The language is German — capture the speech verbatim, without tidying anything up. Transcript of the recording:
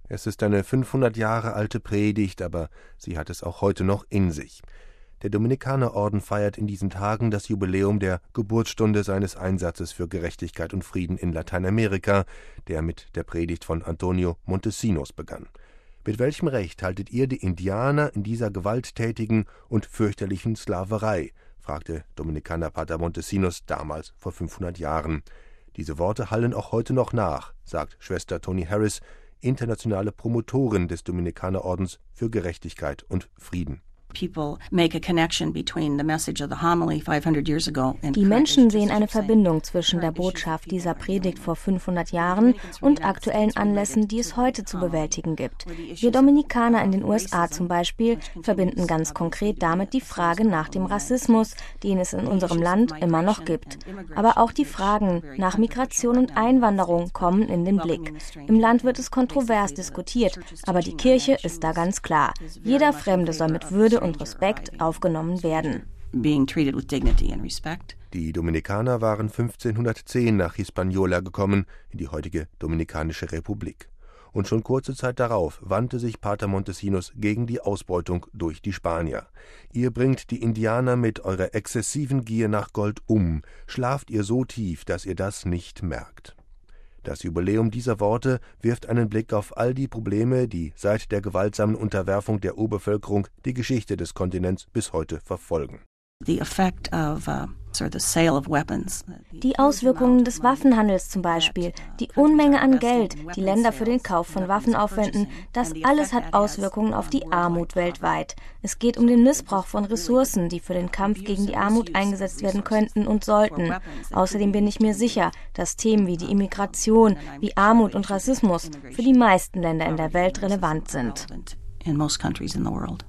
Es ist eine fünfhundert Jahre alte Predigt, aber sie hat es auch heute noch in sich. Der Dominikanerorden feiert in diesen Tagen das Jubiläum der Geburtsstunde seines Einsatzes für Gerechtigkeit und Frieden in Lateinamerika, der mit der Predigt von Antonio Montesinos begann. Mit welchem Recht haltet ihr die Indianer in dieser gewalttätigen und fürchterlichen Sklaverei? Fragte Dominikanerpater Montesinos damals vor fünfhundert Jahren. Diese Worte hallen auch heute noch nach, sagt Schwester Toni Harris, internationale Promotorin des Dominikanerordens für Gerechtigkeit und Frieden. Die Menschen sehen eine Verbindung zwischen der Botschaft dieser Predigt vor fünfhundert Jahren und aktuellen Anlässen, die es heute zu bewältigen gibt. Wir Dominikaner in den U S A zum Beispiel verbinden ganz konkret damit die Frage nach dem Rassismus, den es in unserem Land immer noch gibt. Aber auch die Fragen nach Migration und Einwanderung kommen in den Blick. Im Land wird es kontrovers diskutiert, aber die Kirche ist da ganz klar. Jeder Fremde soll mit Würde und Respekt aufgenommen werden. Die Dominikaner waren fünfzehnhundertzehn nach Hispaniola gekommen, in die heutige Dominikanische Republik. Und schon kurze Zeit darauf wandte sich Pater Montesinos gegen die Ausbeutung durch die Spanier. Ihr bringt die Indianer mit eurer exzessiven Gier nach Gold um, schlaft ihr so tief, dass ihr das nicht merkt. Das Jubiläum dieser Worte wirft einen Blick auf all die Probleme, die seit der gewaltsamen Unterwerfung der Urbevölkerung die Geschichte des Kontinents bis heute verfolgen. Die Auswirkungen des Waffenhandels zum Beispiel, die Unmenge an Geld, die Länder für den Kauf von Waffen aufwenden, das alles hat Auswirkungen auf die Armut weltweit. Es geht um den Missbrauch von Ressourcen, die für den Kampf gegen die Armut eingesetzt werden könnten und sollten. Außerdem bin ich mir sicher, dass Themen wie die Immigration, wie Armut und Rassismus für die meisten Länder in der Welt relevant sind.